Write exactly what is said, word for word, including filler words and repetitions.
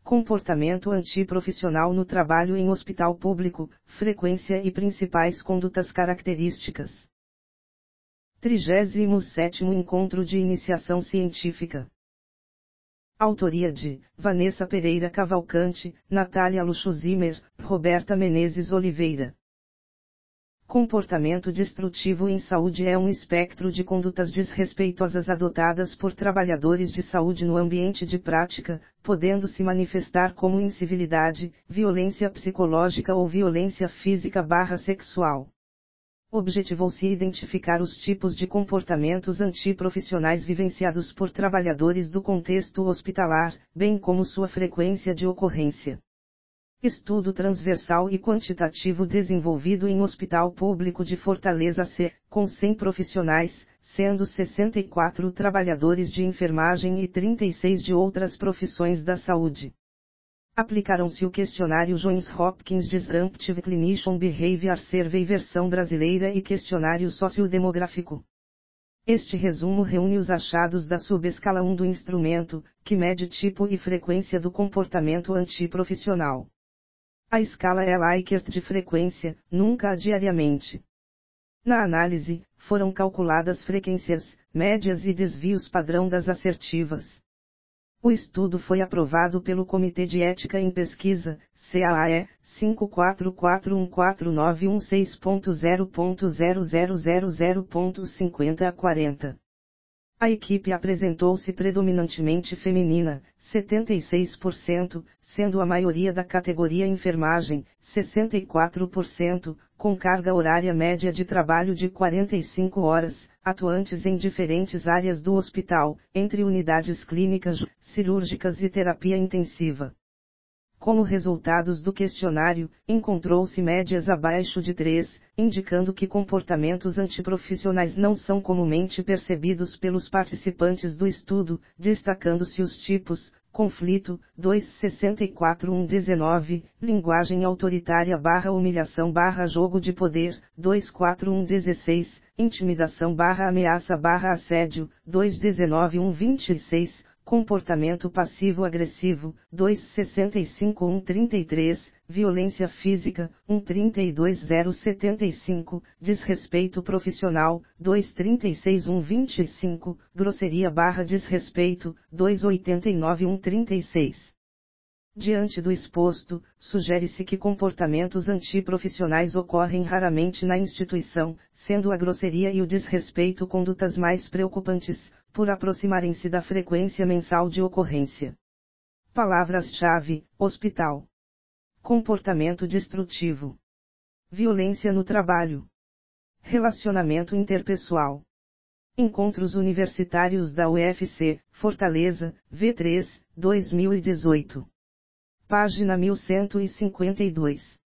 Comportamento antiprofissional no trabalho em hospital público, frequência e principais condutas características. trigésimo sétimo Encontro de Iniciação Científica. Autoria de Vanessa Pereira Cavalcante, Natália Luxo Zimmer, Roberta Menezes Oliveira. Comportamento destrutivo em saúde é um espectro de condutas desrespeitosas adotadas por trabalhadores de saúde no ambiente de prática, podendo se manifestar como incivilidade, violência psicológica ou violência física barra sexual. Objetivou-se identificar os tipos de comportamentos antiprofissionais vivenciados por trabalhadores do contexto hospitalar, bem como sua frequência de ocorrência. Estudo transversal e quantitativo desenvolvido em Hospital Público de Fortaleza C, com cem profissionais, sendo sessenta e quatro trabalhadores de enfermagem e trinta e seis de outras profissões da saúde. Aplicaram-se o questionário Johns Hopkins Disruptive Clinician Behavior Survey versão brasileira e questionário sociodemográfico. Este resumo reúne os achados da subescala um do instrumento, que mede tipo e frequência do comportamento antiprofissional. A escala é Likert de frequência, nunca diariamente. Na análise, foram calculadas frequências, médias e desvios padrão das assertivas. O estudo foi aprovado pelo Comitê de Ética em Pesquisa, C A E, cinco quatro quatro um quatro nove um seis ponto zero ponto zero zero zero zero ponto cinquenta a quarenta. A equipe apresentou-se predominantemente feminina, setenta e seis por cento, sendo a maioria da categoria enfermagem, sessenta e quatro por cento, com carga horária média de trabalho de quarenta e cinco horas, atuantes em diferentes áreas do hospital, entre unidades clínicas, cirúrgicas e terapia intensiva. Como resultados do questionário, encontrou-se médias abaixo de três, indicando que comportamentos antiprofissionais não são comumente percebidos pelos participantes do estudo, destacando-se os tipos: conflito, dois sessenta e quatro um dezenove, linguagem autoritária barra humilhação barra jogo de poder, dois quatro um dezesseis, intimidação barra ameaça barra assédio, dois dezenove um vinte e seis, comportamento passivo-agressivo, dois sessenta e cinco um trinta e três, violência física, um trinta e dois zero setenta e cinco, desrespeito profissional, dois trinta e seis um vinte e cinco, grosseria barra desrespeito, dois oitenta e nove um trinta e seis. Diante do exposto, sugere-se que comportamentos antiprofissionais ocorrem raramente na instituição, sendo a grosseria e o desrespeito condutas mais preocupantes, por aproximarem-se da frequência mensal de ocorrência. Palavras-chave: hospital. Comportamento destrutivo. Violência no trabalho. Relacionamento interpessoal. Encontros Universitários da U F C, Fortaleza, V três, dois mil e dezoito. Página mil cento e cinquenta e dois.